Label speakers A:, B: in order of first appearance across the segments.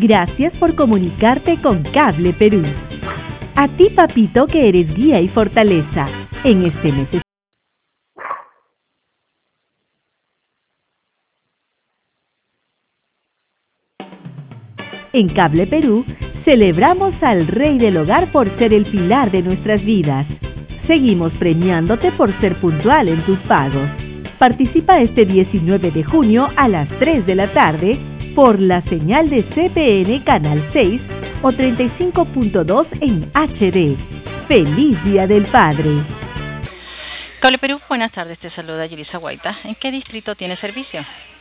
A: Gracias por comunicarte con Cable Perú. A ti, papito, que eres guía y fortaleza. En este mes. En Cable Perú, celebramos al Rey del Hogar por ser el pilar de nuestras vidas. Seguimos premiándote por ser puntual en tus pagos. Participa este 19 de junio a las 3 de la tarde por la señal de CPN Canal 6 o 35.2 en HD. ¡Feliz Día del Padre!
B: Cable Perú, buenas tardes, te saluda Yelisa Guaita. ¿En qué distrito tiene servicio?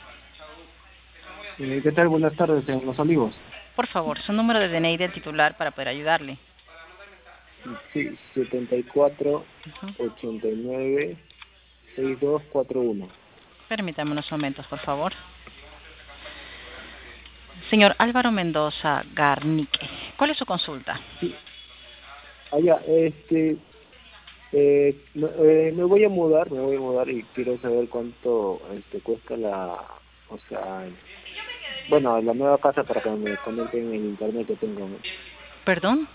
C: ¿Qué tal? Buenas tardes, en Los Olivos.
B: Por favor, su número de DNI del titular para poder ayudarle.
C: Sí, 74 89 6241.
B: Permítame unos momentos, por favor. Señor Álvaro Mendoza Garnique, ¿cuál es su consulta?
C: Sí. Me voy a mudar y quiero saber cuánto cuesta la nueva casa para que me conecten en el internet que tengo, ¿no?
B: ¿Perdón?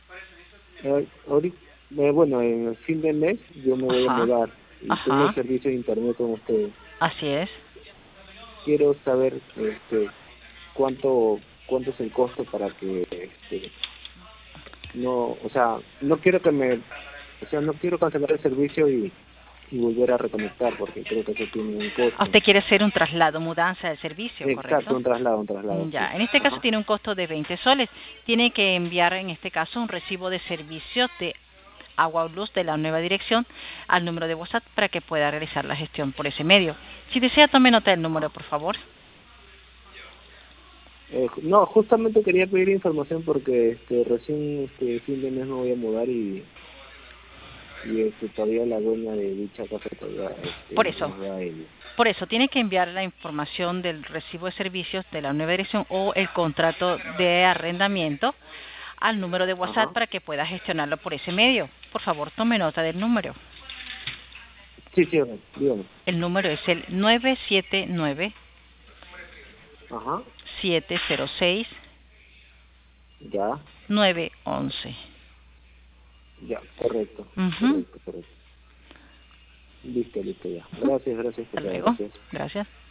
C: En el fin de mes yo me voy a mudar y tengo el servicio de internet con ustedes.
B: Así es.
C: Quiero saber cuánto es el costo para que no quiero cancelar el servicio y volver a reconectar porque creo que eso tiene un costo.
B: ¿Usted quiere hacer un traslado, mudanza del servicio, correcto?
C: Exacto, un traslado.
B: Ya,
C: sí.
B: en este caso tiene un costo de 20 soles. Tiene que enviar en este caso un recibo de servicio de agua o luz de la nueva dirección al número de WhatsApp para que pueda realizar la gestión por ese medio. Si desea, tome nota del número, por favor.
C: No, justamente quería pedir información porque recién fin de mes me voy a mudar y todavía la dueña de dicha casa todavía
B: Por eso tiene que enviar la información del recibo de servicios de la nueva dirección o el contrato de arrendamiento al número de WhatsApp para que pueda gestionarlo por ese medio. Por favor, tome nota del número.
C: Sí, dígame.
B: El número es el 979 706
C: ya
B: 911.
C: Ya, correcto. Correcto. Listo, ya. Gracias.
B: Hasta luego. Gracias.